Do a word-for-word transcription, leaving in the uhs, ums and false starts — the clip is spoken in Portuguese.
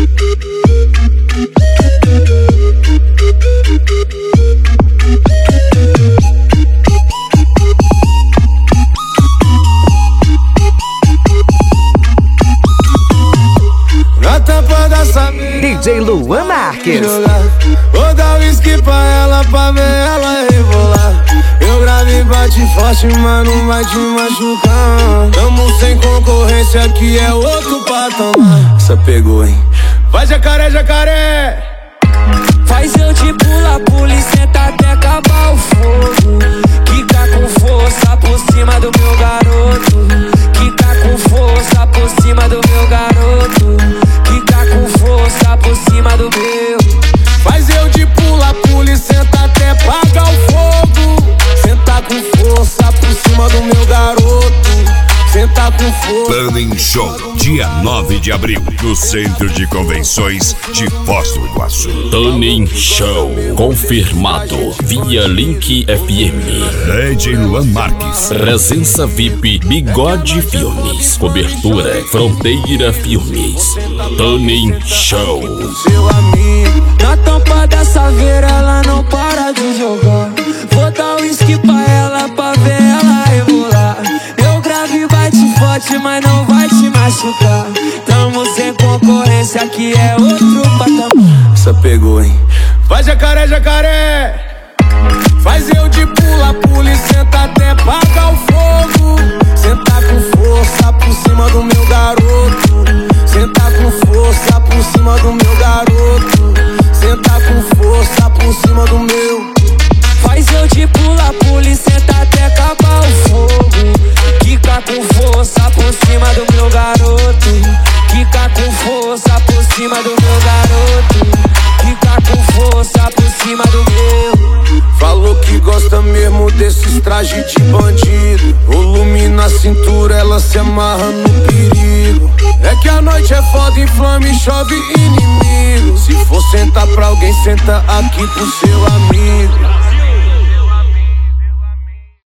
D J Luan Marques. Vou dar whisky pra ela, pra ver ela rebolar. Eu gravo e bate forte, mas não vai te machucar. Tamo sem concorrência, que é outro patamar. Essa pegou, hein? Vai jacaré, jacaré. Faz eu te pula, pula e senta até acabar o fogo. Quica com força por cima do meu garoto. Quica com força por cima do meu garoto. Quica com força por cima do meu. Faz eu de pula, pula e senta até apagar o fogo. Senta com força por cima do meu garoto. Senta com força. Burning Show, dia nove de abril, no Centro de Convenções de Foz do Iguaçu. Burning Show, confirmado via Link F M. D J Luan Marques. Presença V I P Bigode Filmes. Cobertura Fronteira Filmes. Burning Show. Seu amigo. Na tampa da saveira ela não para de jogar. Vou dar whisky pra ela, pra ver ela rebolar. Eu gravo e bate forte, mas não vai te machucar. Tamo sem concorrência, que é outro patamar. Essa pegou, hein? Vai jacaré, jacaré. Faz eu de pula, pula e senta até apagar o fogo. Senta com força por cima do meu garoto. Senta com força por cima do meu garoto. Senta com força por cima do meu. Faz eu de pula, pula e senta até acabar o fogo. Quica com força por cima do meu garoto. Quica com força por cima do meu garoto. Quica com força por cima do meu. Falou que gosta mesmo desses trajes de bandido. Volume na cintura, ela se amarra no perigo. É que a noite é foda, inflama e chove inimigo. Se for sentar pra alguém, senta aqui pro seu amigo.